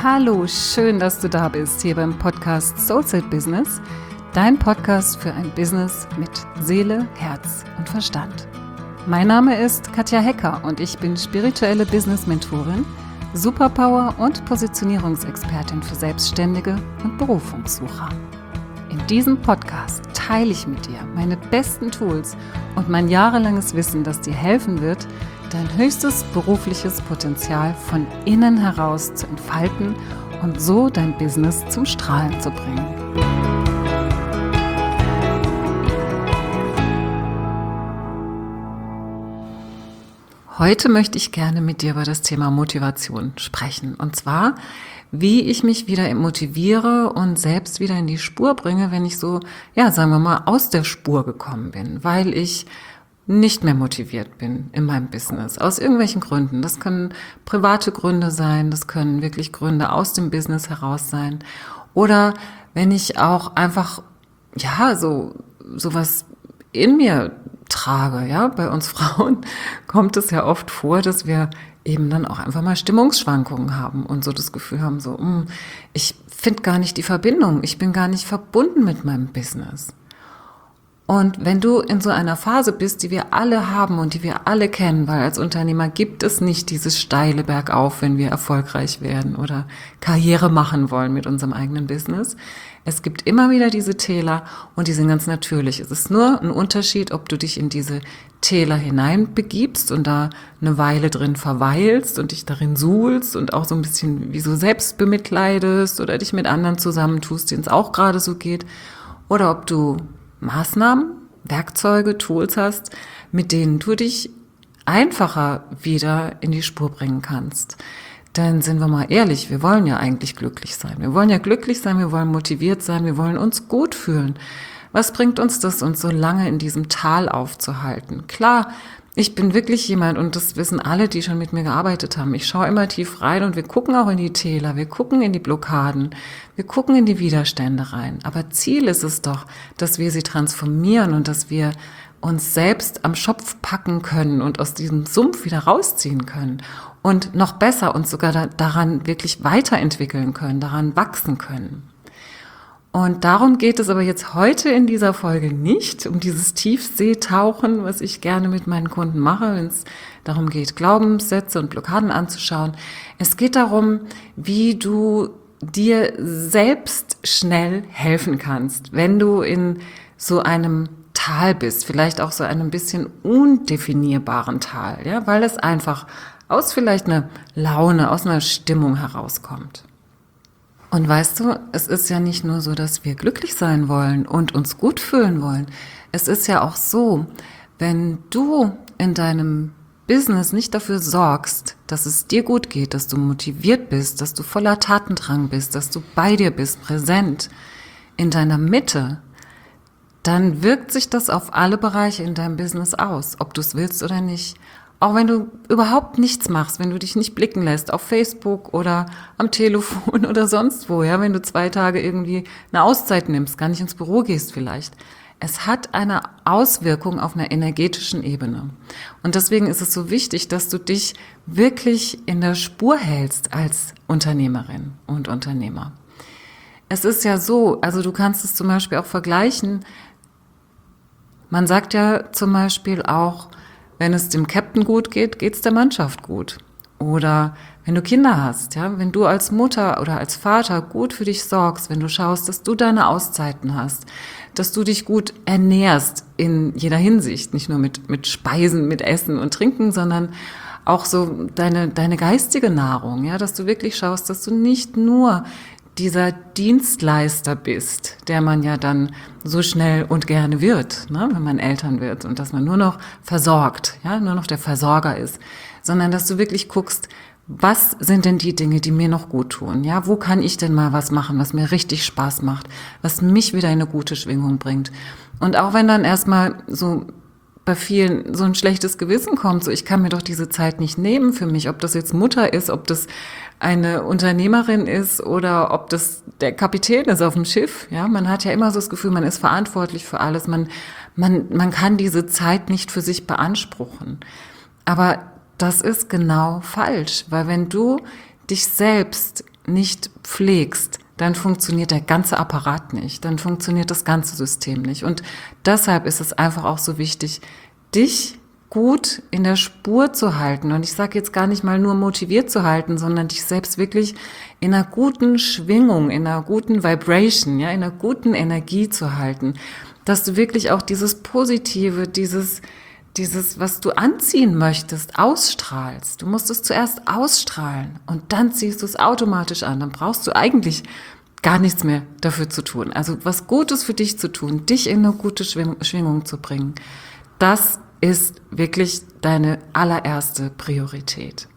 Hallo, schön, dass du da bist, hier beim Podcast Soulset Business, dein Podcast für ein Business mit Seele, Herz und Verstand. Mein Name ist Katja Hecker und ich bin spirituelle Business-Mentorin, Superpower- und Positionierungsexpertin für Selbstständige und Berufungssucher. In diesem Podcast teile ich mit dir meine besten Tools und mein jahrelanges Wissen, das dir helfen wird, dein höchstes berufliches Potenzial von innen heraus zu entfalten und so dein Business zum Strahlen zu bringen. Heute möchte ich gerne mit dir über das Thema Motivation sprechen. Und zwar, wie ich mich wieder motiviere und selbst wieder in die Spur bringe, wenn ich so, sagen wir mal, aus der Spur gekommen bin, weil ich nicht mehr motiviert bin in meinem Business, aus irgendwelchen Gründen. Das können private Gründe sein, das können wirklich Gründe aus dem Business heraus sein. Oder wenn ich auch einfach, so was in mir trage, bei uns Frauen kommt es ja oft vor, dass wir eben dann auch einfach mal Stimmungsschwankungen haben und so das Gefühl haben, ich finde gar nicht die Verbindung, ich bin gar nicht verbunden mit meinem Business. Und wenn du in so einer Phase bist, die wir alle haben und die wir alle kennen, weil als Unternehmer gibt es nicht dieses steile Bergauf, wenn wir erfolgreich werden oder Karriere machen wollen mit unserem eigenen Business. Es gibt immer wieder diese Täler und die sind ganz natürlich. Es ist nur ein Unterschied, ob du dich in diese Täler hineinbegibst und da eine Weile drin verweilst und dich darin suhlst und auch so ein bisschen wie so selbst bemitleidest oder dich mit anderen zusammentust, denen es auch gerade so geht, oder ob du Maßnahmen, Werkzeuge, Tools hast, mit denen du dich einfacher wieder in die Spur bringen kannst. Denn sind wir mal ehrlich, wir wollen ja eigentlich glücklich sein. Wir wollen ja glücklich sein, wir wollen motiviert sein, wir wollen uns gut fühlen. Was bringt uns das, uns so lange in diesem Tal aufzuhalten? Klar, ich bin wirklich jemand, und das wissen alle, die schon mit mir gearbeitet haben. Ich schaue immer tief rein und wir gucken auch in die Täler, wir gucken in die Blockaden, wir gucken in die Widerstände rein. Aber Ziel ist es doch, dass wir sie transformieren und dass wir uns selbst am Schopf packen können und aus diesem Sumpf wieder rausziehen können und noch besser uns sogar daran wirklich weiterentwickeln können, daran wachsen können. Und darum geht es aber jetzt heute in dieser Folge nicht, um dieses Tiefseetauchen, was ich gerne mit meinen Kunden mache, wenn es darum geht, Glaubenssätze und Blockaden anzuschauen. Es geht darum, wie du dir selbst schnell helfen kannst, wenn du in so einem Tal bist, vielleicht auch so einem bisschen undefinierbaren Tal, weil es einfach aus vielleicht einer Laune, aus einer Stimmung herauskommt. Und weißt du, es ist ja nicht nur so, dass wir glücklich sein wollen und uns gut fühlen wollen. Es ist ja auch so, wenn du in deinem Business nicht dafür sorgst, dass es dir gut geht, dass du motiviert bist, dass du voller Tatendrang bist, dass du bei dir bist, präsent, in deiner Mitte, dann wirkt sich das auf alle Bereiche in deinem Business aus, ob du es willst oder nicht. Auch wenn du überhaupt nichts machst, wenn du dich nicht blicken lässt auf Facebook oder am Telefon oder sonst wo, wenn du 2 Tage irgendwie eine Auszeit nimmst, gar nicht ins Büro gehst vielleicht. Es hat eine Auswirkung auf einer energetischen Ebene. Und deswegen ist es so wichtig, dass du dich wirklich in der Spur hältst als Unternehmerin und Unternehmer. Es ist ja so, also du kannst es zum Beispiel auch vergleichen. Man sagt ja zum Beispiel auch, wenn es dem Captain gut geht, geht's der Mannschaft gut. Oder wenn du Kinder hast, wenn du als Mutter oder als Vater gut für dich sorgst, wenn du schaust, dass du deine Auszeiten hast, dass du dich gut ernährst in jeder Hinsicht, nicht nur mit Speisen, mit Essen und Trinken, sondern auch so deine geistige Nahrung, dass du wirklich schaust, dass du nicht nur dieser Dienstleister bist, der man ja dann so schnell und gerne wird, wenn man Eltern wird, und dass man nur noch versorgt, nur noch der Versorger ist, sondern dass du wirklich guckst, was sind denn die Dinge, die mir noch gut tun, wo kann ich denn mal was machen, was mir richtig Spaß macht, was mich wieder in eine gute Schwingung bringt. Und auch wenn dann erstmal so bei vielen so ein schlechtes Gewissen kommt, so ich kann mir doch diese Zeit nicht nehmen für mich, ob das jetzt Mutter ist, ob das eine Unternehmerin ist oder ob das der Kapitän ist auf dem Schiff. Man hat ja immer so das Gefühl, man ist verantwortlich für alles, man kann diese Zeit nicht für sich beanspruchen. Aber das ist genau falsch, weil wenn du dich selbst nicht pflegst, dann funktioniert der ganze Apparat nicht, dann funktioniert das ganze System nicht. Und deshalb ist es einfach auch so wichtig, dich gut in der Spur zu halten. Und ich sage jetzt gar nicht mal nur motiviert zu halten, sondern dich selbst wirklich in einer guten Schwingung, in einer guten Vibration, ja, in einer guten Energie zu halten. Dass du wirklich auch dieses Positive, dieses, was du anziehen möchtest, ausstrahlst. Du musst es zuerst ausstrahlen und dann ziehst du es automatisch an. Dann brauchst du eigentlich gar nichts mehr dafür zu tun. Also was Gutes für dich zu tun, dich in eine gute Schwingung zu bringen, das ist wirklich deine allererste Priorität.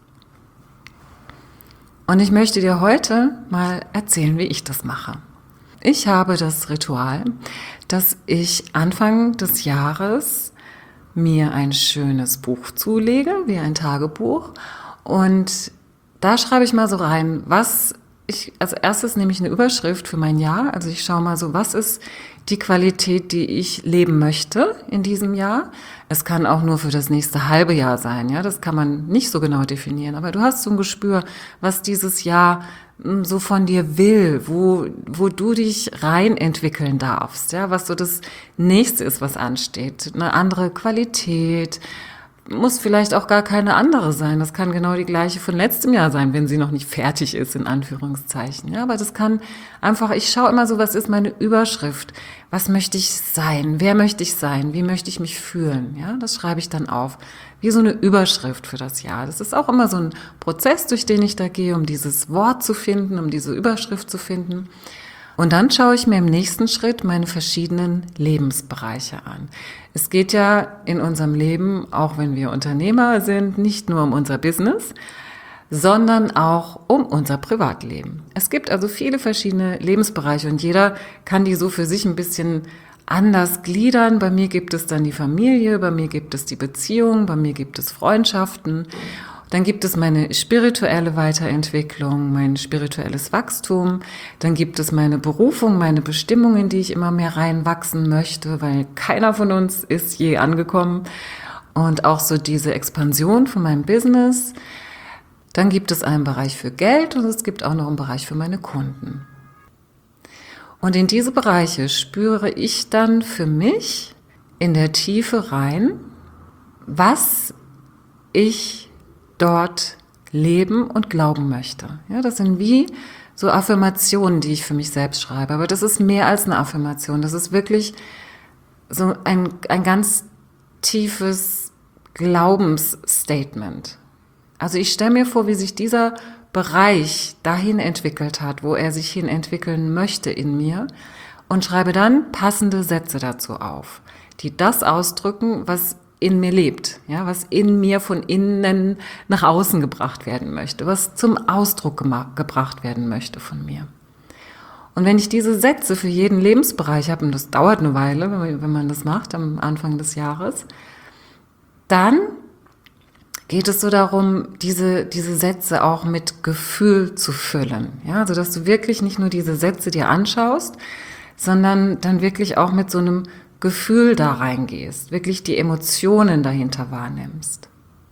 Und ich möchte dir heute mal erzählen, wie ich das mache. Ich habe das Ritual, dass ich Anfang des Jahres mir ein schönes Buch zulege, wie ein Tagebuch. Und da schreibe ich mal so rein, als erstes nehme ich eine Überschrift für mein Jahr. Also ich schaue mal so, was ist die Qualität, die ich leben möchte in diesem Jahr. Es kann auch nur für das nächste halbe Jahr sein, ja. Das kann man nicht so genau definieren. Aber du hast so ein Gespür, was dieses Jahr so von dir will, wo du dich rein entwickeln darfst, ja. Was so das nächste ist, was ansteht. Eine andere Qualität. Muss vielleicht auch gar keine andere sein. Das kann genau die gleiche von letztem Jahr sein, wenn sie noch nicht fertig ist, in Anführungszeichen. Ja, aber das kann einfach, ich schaue immer so, was ist meine Überschrift? Was möchte ich sein? Wer möchte ich sein? Wie möchte ich mich fühlen? Ja, das schreibe ich dann auf. Wie so eine Überschrift für das Jahr. Das ist auch immer so ein Prozess, durch den ich da gehe, um dieses Wort zu finden, um diese Überschrift zu finden. Und dann schaue ich mir im nächsten Schritt meine verschiedenen Lebensbereiche an. Es geht ja in unserem Leben, auch wenn wir Unternehmer sind, nicht nur um unser Business, sondern auch um unser Privatleben. Es gibt also viele verschiedene Lebensbereiche und jeder kann die so für sich ein bisschen anders gliedern. Bei mir gibt es dann die Familie, bei mir gibt es die Beziehung, bei mir gibt es Freundschaften. Dann gibt es meine spirituelle Weiterentwicklung, mein spirituelles Wachstum. Dann gibt es meine Berufung, meine Bestimmung, in die ich immer mehr reinwachsen möchte, weil keiner von uns ist je angekommen. Und auch so diese Expansion von meinem Business. Dann gibt es einen Bereich für Geld und es gibt auch noch einen Bereich für meine Kunden. Und in diese Bereiche spüre ich dann für mich in der Tiefe rein, was ich dort leben und glauben möchte. Ja, das sind wie so Affirmationen, die ich für mich selbst schreibe. Aber das ist mehr als eine Affirmation. Das ist wirklich so ein ganz tiefes Glaubensstatement. Also ich stelle mir vor, wie sich dieser Bereich dahin entwickelt hat, wo er sich hin entwickeln möchte in mir und schreibe dann passende Sätze dazu auf, die das ausdrücken, was in mir lebt, ja, was in mir von innen nach außen gebracht werden möchte, was zum Ausdruck gebracht werden möchte von mir. Und wenn ich diese Sätze für jeden Lebensbereich habe, und das dauert eine Weile, wenn man das macht am Anfang des Jahres, dann geht es so darum, diese Sätze auch mit Gefühl zu füllen, ja, also dass du wirklich nicht nur diese Sätze dir anschaust, sondern dann wirklich auch mit so einem Gefühl da reingehst, wirklich die Emotionen dahinter wahrnimmst.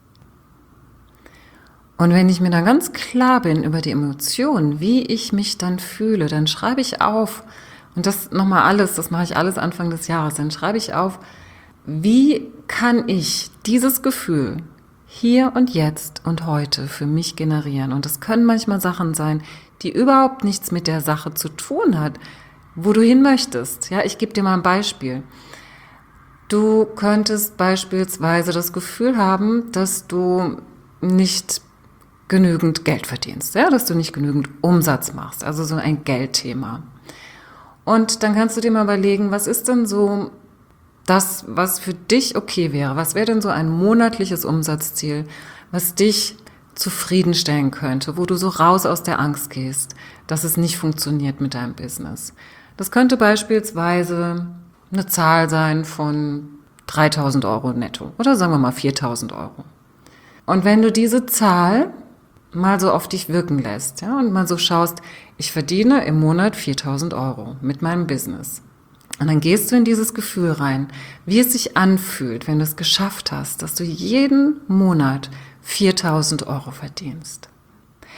Und wenn ich mir dann ganz klar bin über die Emotionen, wie ich mich dann fühle, dann schreibe ich auf, und das nochmal alles, das mache ich alles Anfang des Jahres, dann schreibe ich auf, wie kann ich dieses Gefühl hier und jetzt und heute für mich generieren. Und das können manchmal Sachen sein, die überhaupt nichts mit der Sache zu tun hat, wo du hin möchtest. Ja, ich gebe dir mal ein Beispiel. Du könntest beispielsweise das Gefühl haben, dass du nicht genügend Geld verdienst, ja, dass du nicht genügend Umsatz machst, also so ein Geldthema. Und dann kannst du dir mal überlegen, was ist denn so das, was für dich okay wäre? Was wäre denn so ein monatliches Umsatzziel, was dich zufriedenstellen könnte, wo du so raus aus der Angst gehst, dass es nicht funktioniert mit deinem Business? Das könnte beispielsweise eine Zahl sein von 3.000 Euro netto oder sagen wir mal 4.000 Euro. Und wenn du diese Zahl mal so auf dich wirken lässt, ja, und mal so schaust, ich verdiene im Monat 4.000 Euro mit meinem Business. Und dann gehst du in dieses Gefühl rein, wie es sich anfühlt, wenn du es geschafft hast, dass du jeden Monat 4.000 Euro verdienst.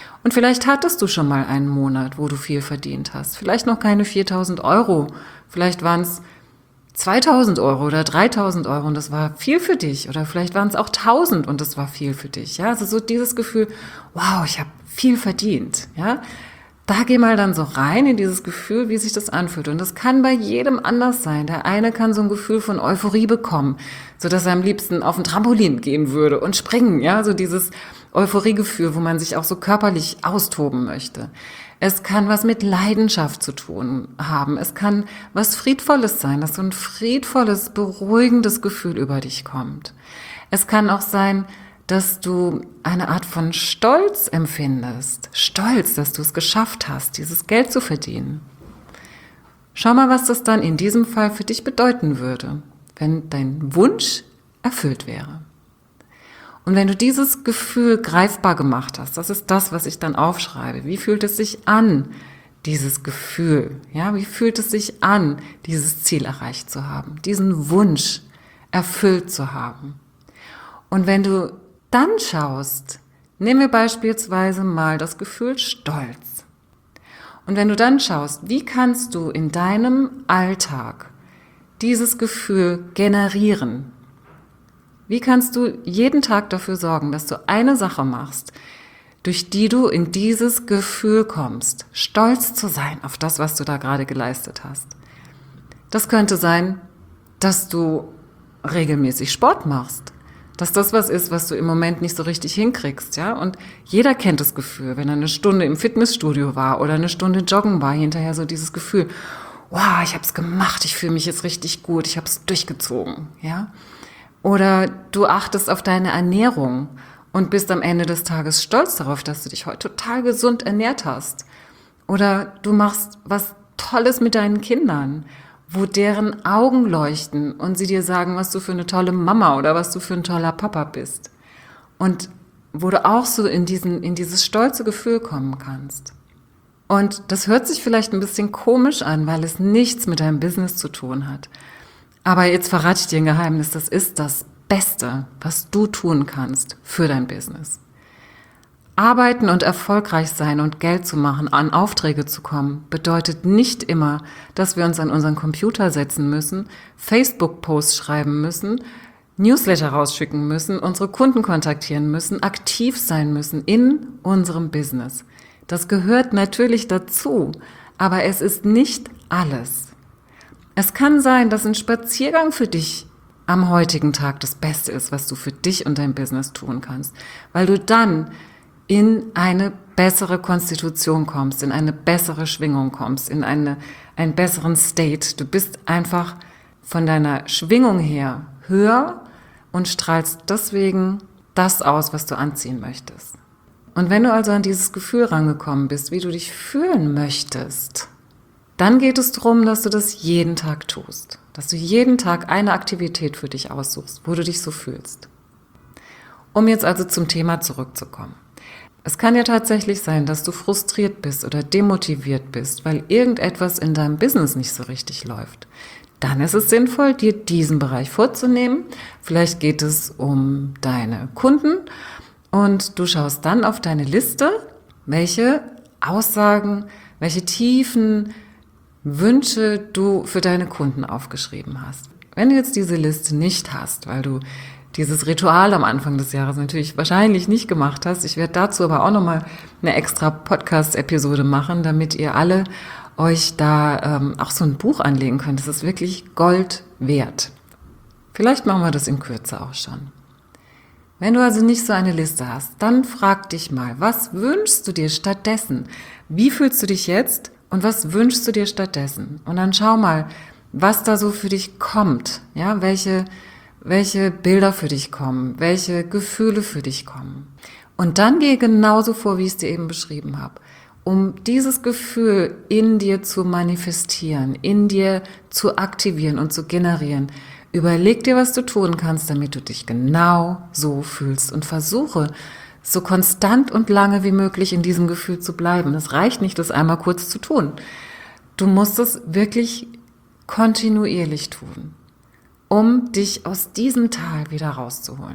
Und vielleicht hattest du schon mal einen Monat, wo du viel verdient hast. Vielleicht noch keine 4.000 Euro. Vielleicht waren es 2.000 Euro oder 3.000 Euro und das war viel für dich. Oder vielleicht waren es auch 1.000 und das war viel für dich. Ja, also so dieses Gefühl, wow, ich habe viel verdient. Ja, da geh mal dann so rein in dieses Gefühl, wie sich das anfühlt. Und das kann bei jedem anders sein. Der eine kann so ein Gefühl von Euphorie bekommen, so dass er am liebsten auf ein Trampolin gehen würde und springen. Ja, so dieses Euphoriegefühl, wo man sich auch so körperlich austoben möchte. Es kann was mit Leidenschaft zu tun haben. Es kann was Friedvolles sein, dass so ein friedvolles, beruhigendes Gefühl über dich kommt. Es kann auch sein, dass du eine Art von Stolz empfindest. Stolz, dass du es geschafft hast, dieses Geld zu verdienen. Schau mal, was das dann in diesem Fall für dich bedeuten würde, wenn dein Wunsch erfüllt wäre. Und wenn du dieses Gefühl greifbar gemacht hast, das ist das, was ich dann aufschreibe. Wie fühlt es sich an, dieses Gefühl? Ja, wie fühlt es sich an, dieses Ziel erreicht zu haben, diesen Wunsch erfüllt zu haben? Und wenn du dann schaust, nehmen wir beispielsweise mal das Gefühl Stolz. Und wenn du dann schaust, wie kannst du in deinem Alltag dieses Gefühl generieren? Wie kannst du jeden Tag dafür sorgen, dass du eine Sache machst, durch die du in dieses Gefühl kommst, stolz zu sein auf das, was du da gerade geleistet hast? Das könnte sein, dass du regelmäßig Sport machst. Dass das was ist, was du im Moment nicht so richtig hinkriegst, ja? Und jeder kennt das Gefühl, wenn er eine Stunde im Fitnessstudio war oder eine Stunde joggen war, hinterher so dieses Gefühl, wow, ich habe es gemacht, ich fühle mich jetzt richtig gut, ich habe es durchgezogen, ja? Oder du achtest auf deine Ernährung und bist am Ende des Tages stolz darauf, dass du dich heute total gesund ernährt hast. Oder du machst was Tolles mit deinen Kindern, wo deren Augen leuchten und sie dir sagen, was du für eine tolle Mama oder was du für ein toller Papa bist. Und wo du auch so in dieses stolze Gefühl kommen kannst. Und das hört sich vielleicht ein bisschen komisch an, weil es nichts mit deinem Business zu tun hat. Aber jetzt verrate ich dir ein Geheimnis, das ist das Beste, was du tun kannst für dein Business. Arbeiten und erfolgreich sein und Geld zu machen, an Aufträge zu kommen, bedeutet nicht immer, dass wir uns an unseren Computer setzen müssen, Facebook-Posts schreiben müssen, Newsletter rausschicken müssen, unsere Kunden kontaktieren müssen, aktiv sein müssen in unserem Business. Das gehört natürlich dazu, aber es ist nicht alles. Es kann sein, dass ein Spaziergang für dich am heutigen Tag das Beste ist, was du für dich und dein Business tun kannst, weil du dann in eine bessere Konstitution kommst, in eine bessere Schwingung kommst, in einen besseren State. Du bist einfach von deiner Schwingung her höher und strahlst deswegen das aus, was du anziehen möchtest. Und wenn du also an dieses Gefühl rangekommen bist, wie du dich fühlen möchtest, dann geht es darum, dass du das jeden Tag tust, dass du jeden Tag eine Aktivität für dich aussuchst, wo du dich so fühlst. Um jetzt also zum Thema zurückzukommen. Es kann ja tatsächlich sein, dass du frustriert bist oder demotiviert bist, weil irgendetwas in deinem Business nicht so richtig läuft. Dann ist es sinnvoll, dir diesen Bereich vorzunehmen. Vielleicht geht es um deine Kunden und du schaust dann auf deine Liste, welche Aussagen, welche tiefen Wünsche du für deine Kunden aufgeschrieben hast. Wenn du jetzt diese Liste nicht hast, weil du dieses Ritual am Anfang des Jahres natürlich wahrscheinlich nicht gemacht hast. Ich werde dazu aber auch nochmal eine extra Podcast-Episode machen, damit ihr alle euch da auch so ein Buch anlegen könnt. Das ist wirklich Gold wert. Vielleicht machen wir das in Kürze auch schon. Wenn du also nicht so eine Liste hast, dann frag dich mal, was wünschst du dir stattdessen? Wie fühlst du dich jetzt und was wünschst du dir stattdessen? Und dann schau mal, was da so für dich kommt, ja, welche Bilder für dich kommen, welche Gefühle für dich kommen. Und dann gehe genauso vor, wie ich es dir eben beschrieben habe, um dieses Gefühl in dir zu manifestieren, in dir zu aktivieren und zu generieren. Überleg dir, was du tun kannst, damit du dich genau so fühlst und versuche, so konstant und lange wie möglich in diesem Gefühl zu bleiben. Es reicht nicht, das einmal kurz zu tun. Du musst es wirklich kontinuierlich tun, um dich aus diesem Tal wieder rauszuholen.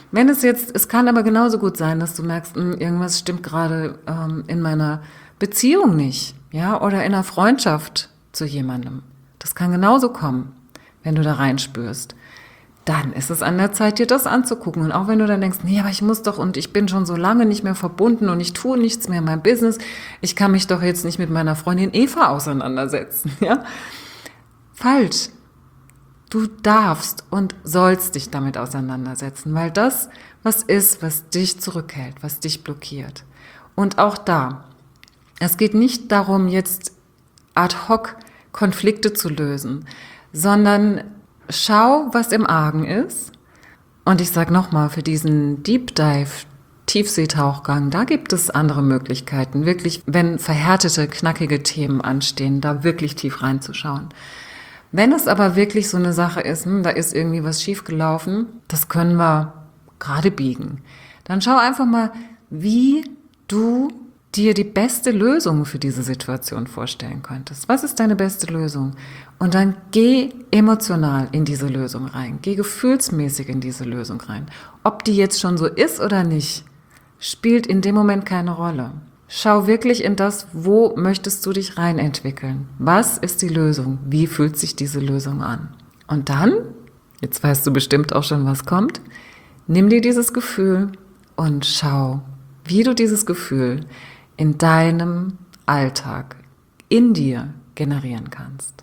Es kann aber genauso gut sein, dass du merkst, irgendwas stimmt gerade in meiner Beziehung nicht, ja, oder in einer Freundschaft zu jemandem. Das kann genauso kommen, wenn du da reinspürst. Dann ist es an der Zeit, dir das anzugucken. Und auch wenn du dann denkst, nee, aber ich muss doch und ich bin schon so lange nicht mehr verbunden und ich tue nichts mehr in meinem Business, ich kann mich doch jetzt nicht mit meiner Freundin Eva auseinandersetzen, ja? Falsch. Du darfst und sollst dich damit auseinandersetzen, weil das was ist, was dich zurückhält, was dich blockiert. Und auch da, es geht nicht darum, jetzt ad hoc Konflikte zu lösen, sondern schau, was im Argen ist. Und ich sage nochmal, für diesen Deep Dive, Tiefseetauchgang, da gibt es andere Möglichkeiten, wirklich, wenn verhärtete, knackige Themen anstehen, da wirklich tief reinzuschauen. Wenn es aber wirklich so eine Sache ist, da ist irgendwie was schiefgelaufen, das können wir gerade biegen. Dann schau einfach mal, wie du dir die beste Lösung für diese Situation vorstellen könntest. Was ist deine beste Lösung? Und dann geh emotional in diese Lösung rein. Geh gefühlsmäßig in diese Lösung rein. Ob die jetzt schon so ist oder nicht, spielt in dem Moment keine Rolle. Schau wirklich in das, wo möchtest du dich reinentwickeln? Was ist die Lösung? Wie fühlt sich diese Lösung an? Und dann, jetzt weißt du bestimmt auch schon, was kommt, nimm dir dieses Gefühl und schau, wie du dieses Gefühl in deinem Alltag, in dir generieren kannst.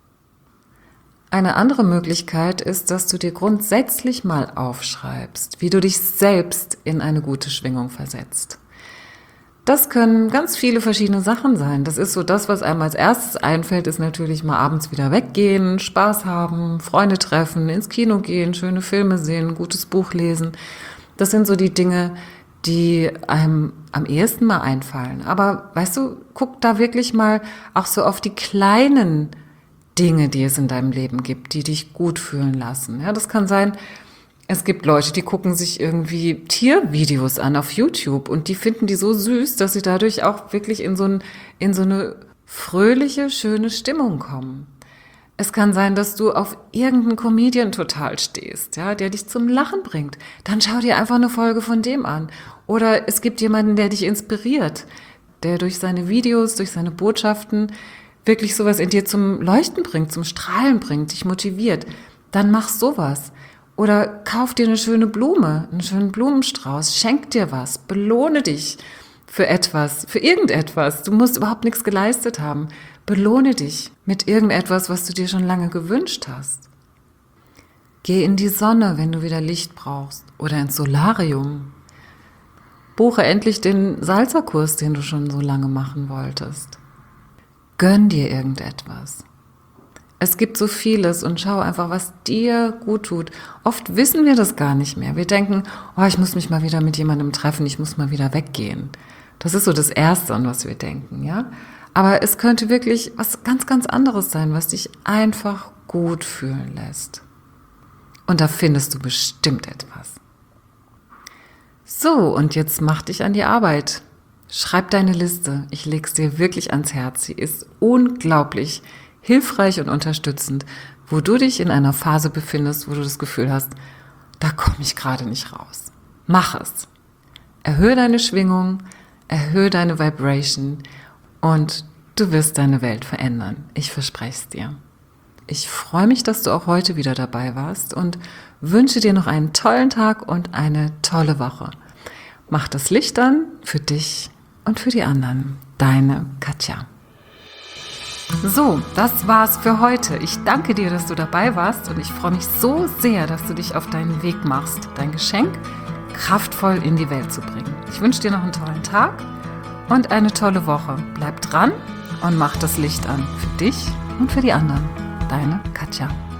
Eine andere Möglichkeit ist, dass du dir grundsätzlich mal aufschreibst, wie du dich selbst in eine gute Schwingung versetzt. Das können ganz viele verschiedene Sachen sein. Das ist so das, was einem als erstes einfällt, ist natürlich mal abends wieder weggehen, Spaß haben, Freunde treffen, ins Kino gehen, schöne Filme sehen, ein gutes Buch lesen. Das sind so die Dinge, die einem am ehesten mal einfallen. Aber weißt du, guck da wirklich mal auch so auf die kleinen Dinge, die es in deinem Leben gibt, die dich gut fühlen lassen. Ja, das kann sein, es gibt Leute, die gucken sich irgendwie Tiervideos an auf YouTube und die finden die so süß, dass sie dadurch auch wirklich in so eine fröhliche, schöne Stimmung kommen. Es kann sein, dass du auf irgendeinen Comedian total stehst, ja, der dich zum Lachen bringt. Dann schau dir einfach eine Folge von dem an. Oder es gibt jemanden, der dich inspiriert, der durch seine Videos, durch seine Botschaften wirklich sowas in dir zum Leuchten bringt, zum Strahlen bringt, dich motiviert. Dann mach sowas. Oder kauf dir eine schöne Blume, einen schönen Blumenstrauß, schenk dir was, belohne dich für etwas, für irgendetwas. Du musst überhaupt nichts geleistet haben. Belohne dich mit irgendetwas, was du dir schon lange gewünscht hast. Geh in die Sonne, wenn du wieder Licht brauchst, oder ins Solarium. Buche endlich den Salzerkurs, den du schon so lange machen wolltest. Gönn dir irgendetwas. Es gibt so vieles und schau einfach, was dir gut tut. Oft wissen wir das gar nicht mehr. Wir denken, oh, ich muss mich mal wieder mit jemandem treffen, ich muss mal wieder weggehen. Das ist so das Erste, an was wir denken, ja? Aber es könnte wirklich was ganz, ganz anderes sein, was dich einfach gut fühlen lässt. Und da findest du bestimmt etwas. So, und jetzt mach dich an die Arbeit. Schreib deine Liste. Ich leg's dir wirklich ans Herz. Sie ist unglaublich hilfreich und unterstützend, wo du dich in einer Phase befindest, wo du das Gefühl hast, da komme ich gerade nicht raus. Mach es. Erhöhe deine Schwingung, erhöhe deine Vibration und du wirst deine Welt verändern. Ich verspreche es dir. Ich freue mich, dass du auch heute wieder dabei warst und wünsche dir noch einen tollen Tag und eine tolle Woche. Mach das Licht an für dich und für die anderen. Deine Katja. So, das war's für heute. Ich danke dir, dass du dabei warst und ich freue mich so sehr, dass du dich auf deinen Weg machst, dein Geschenk kraftvoll in die Welt zu bringen. Ich wünsche dir noch einen tollen Tag und eine tolle Woche. Bleib dran und mach das Licht an für dich und für die anderen. Deine Katja.